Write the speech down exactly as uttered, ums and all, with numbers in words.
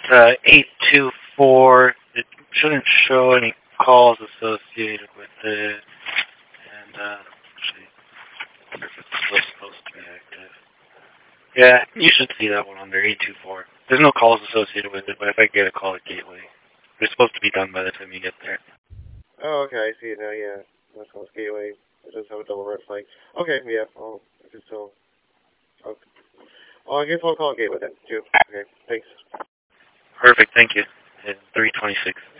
uh, eight two four. It shouldn't show any calls associated with it. And, uh, actually, I wonder if it's still supposed to be active. Yeah, you should see that one under eight two four. There's no calls associated with it, but if I get a call at Gateway, they're supposed to be done by the time you get there. Oh, okay, I see it now, yeah. That's called Gateway. It does have a double red flag. Okay, yeah, I'll, if it's still... Okay. Oh, I guess I'll call Gateway then, too. Okay, thanks. Perfect, thank you. At three twenty-six.